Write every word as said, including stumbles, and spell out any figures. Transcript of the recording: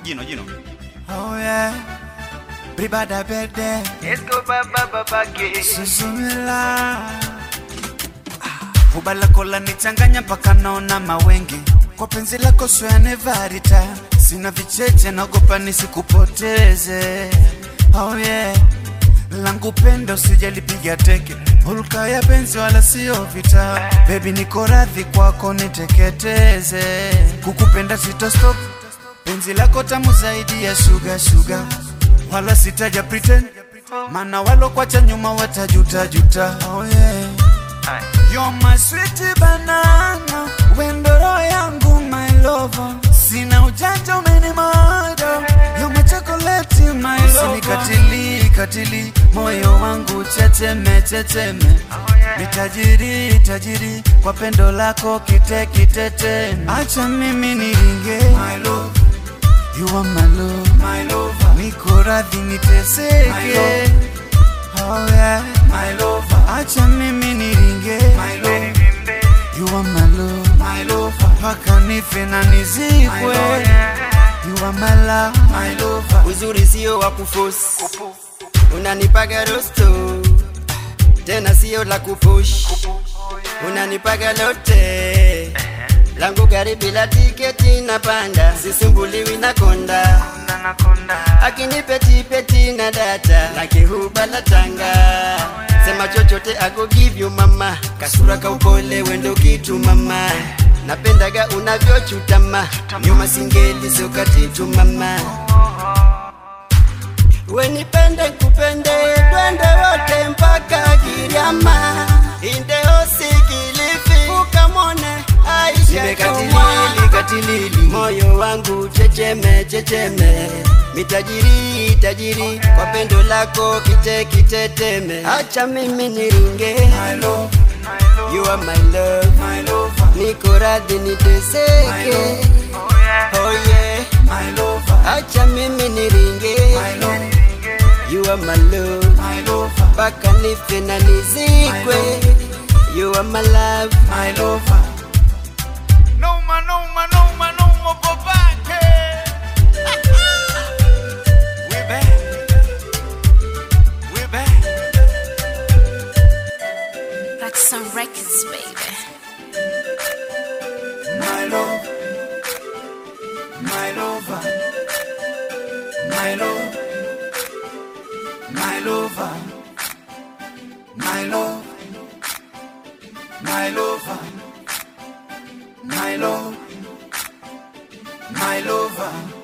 Gino, Gino. Oh yeah. Bribada bede. Let's go baba baba ke. Susumila. Hubala kola nichanganya mpaka naona mawenge. Kwa penzi lako sweane varita. Sina vicheche naogopa nisikupoteze. Oh yeah. Langu pendo sijalipiga teke. Hulka ya penzi wala sio vita. Baby niko radhi kwako niteketeze. Kukupenda sito stop. Penzi lako tamu zaidi ya sugar sugar. Wala sitaja pretend. Mana walo kwacha nyuma watajuta juta. Oh yeah. You're my sweet banana. Wendoro yangu my lover. Sina ujanja umenimada. You're my chocolate my lover. Usini katili katili. Moyo wangu cheteme cheteme. Nitajiri tajiri. Kwa pendo lako kite kitete. Acha mimi niringe my love. You are my love, my lover. Niko radhi niteseke, my love. Oh yeah, my lover. Acha mimi niringe, my love. You are my love, my lover. Paka nife na nizikwe. You are my love, my lover. Uzuri sio wa kuforce, unanipaga rosto. Tena sio la kupush, unanipaga lote. Langu gari bila tiketi napanda. Sisumbuliwi na konda. Akinipe tipeti na data. Like huba la tanga. Sema chochote I go give you mama. Kasura ka upole wendo kitu mama. Napendaga unavyochutama. Nyuma singeli sio katitu mama. Wenipende kupende. Twende wote mpaka Giriama. Inde osikilifi ukamone. Nimekatilili katilili. Moyo wangu checheme checheme. Mitajiri tajiri. Kwa pendo lako kite kiteteme. Acha mimi niringe, my love. You are my love, my lover. Niko radhi niteseke. Oh yeah, my lover. Acha mimi niringe, my love. You are my love, my lover. Paka nife na nizikwe. You are my love, my lover. No man, no man, no man, no more go back. We back. We back. Like some records, baby. My love. My lover. My love. My lover. My love. My lover. My love, my lover.